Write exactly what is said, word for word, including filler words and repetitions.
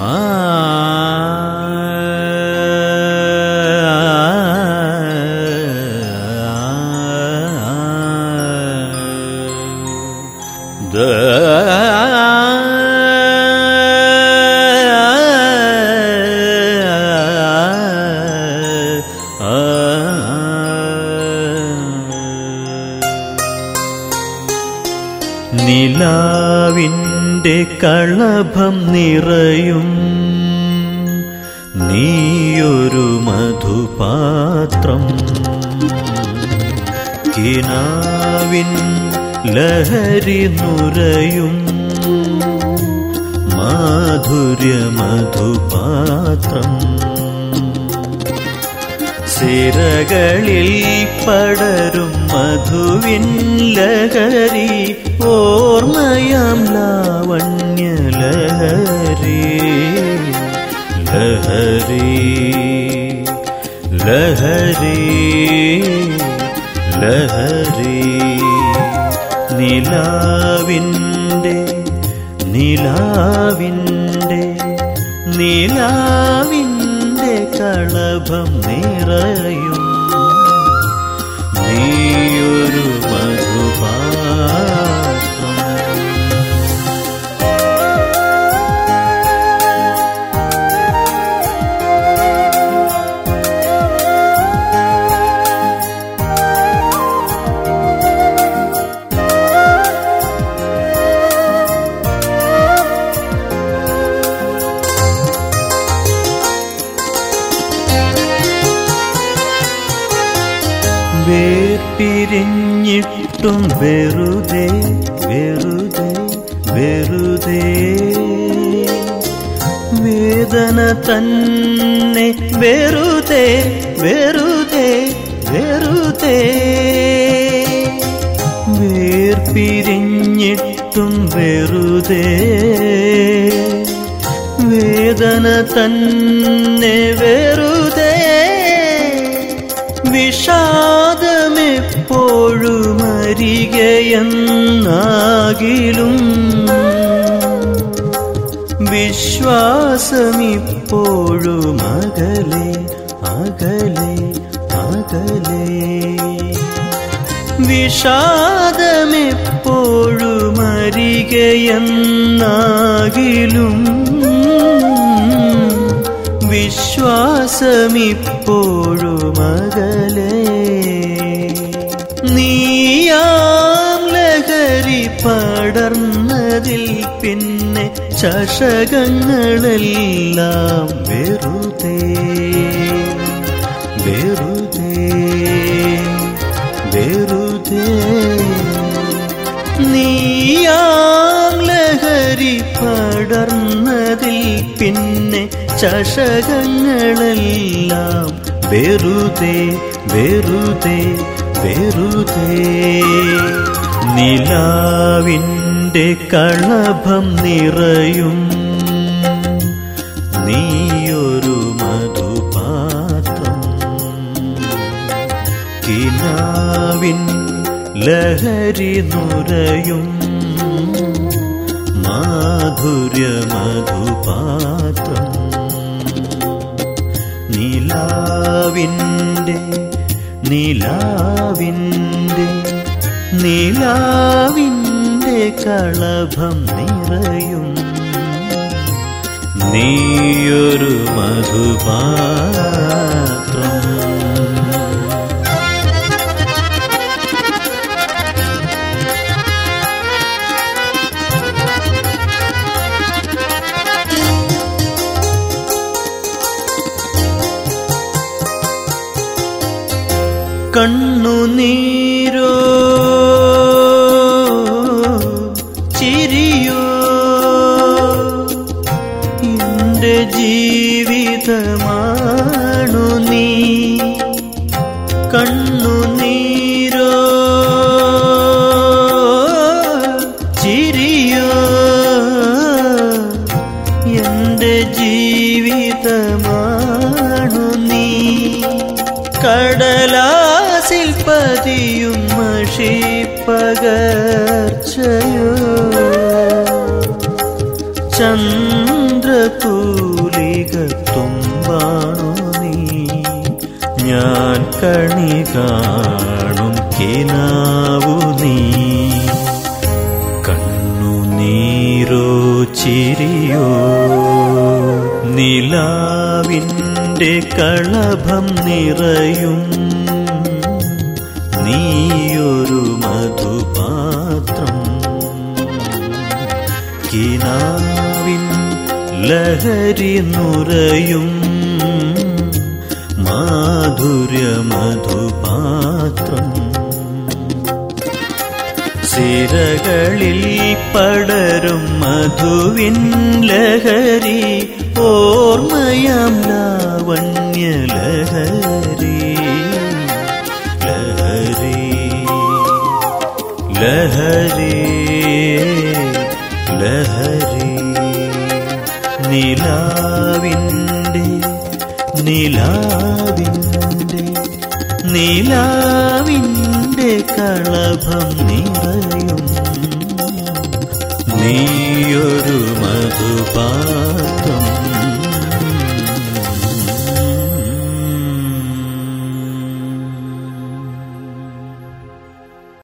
നിലാവിൻ്റെ കളഭം നിറയും നീയൊരു മധുപാത്രം, കിനാവിൻ ലഹരി നുരയും മാധുര്യ മധുപാത്രം, സിരകളിൽ പടരും മധുവിൻ ലഹരി ഓർമ്മയാം ലാവണ്യ ലഹരി, ലഹരി ലഹരി ലഹരി. നിലാവിൻ്റെ നിലാവിൻ്റെ നിലാവിൻ്റെ കളഭം നിറയും നീയൊരു മധുപാത്രം. വേർപിരിഞ്ഞിട്ടും വെറുതെ വെറുതെ വെറുതെ വേദന തന്നെ വെറുതെ വെറുതെ വെറുതെ വേർപിരിഞ്ഞിട്ടും വെറുതെ വേദന തന്നെ വെറുതെ വിഷാദമെപ്പോഴും അരികെയെന്നാകിലും വിശ്വാസമിപ്പോഴും അകലെ അകലെ അകലെ. വിഷാദമെപ്പോഴും അരികെയെന്നാകിലും വിശ്വാസമിപ്പോഴും അകലെ. നീയാം ലഹരി പടർന്നതിൽ പിന്നെ ചഷകങ്ങളെല്ലാം വെറുതെ വെറുതെ വെറുതെ. നീയാം ലഹരി പടർന്നതിൽ പിന്നെ ചഷകങ്ങളെല്ലാം വെറുതെ വെറുതെ വെറുതെ. നിലാവിൻ്റെ കളഭം നിറയും നീയൊരു മധുപാത്രം, കിനാവിൻ ലഹരി നുരയും മാധുര്യ മധുപാത്രം. നിലാവിൻ്റെ നിലാവിൻ്റെ നിലാവിൻ്റെ കളഭം നിറയും നീയൊരു മധുപാത്രം. കണ്ണുനീരോ ചിരിയോ എൻ്റെ ജീവിതമാണു നീ. കണ്ണുനീരോ ചിരിയോ എൻ്റെ ജീവിതമാണു നീ. കടലാസിൽ പതിയും മഷിപ്പകർച്ചയോ ചന്ദ്ര ചന്ദ്രതൂലിക തുമ്പാണു നീ. ഞാൻ കണി കാണും കിനാവു നീ. കണ്ണുനീരോ ചിരിയോ നിലാവിൻ്റെ കളഭം നിറയും നീയൊരു മധുപാത്രം. കിനാവിൻ ലഹരി നുരയും മാധുര്യ മധുപാത്രം. സിരകളിൽ പടരും മധുവിൻ ലഹരി ഓർമ്മയാം ലാവണ്യ ലഹരി. ലഹരി ലഹരി ലഹരി നിലാവിൻ്റെ നിലാവിൻ്റെ നിലാവിൻ്റെ കളഭം നിറയും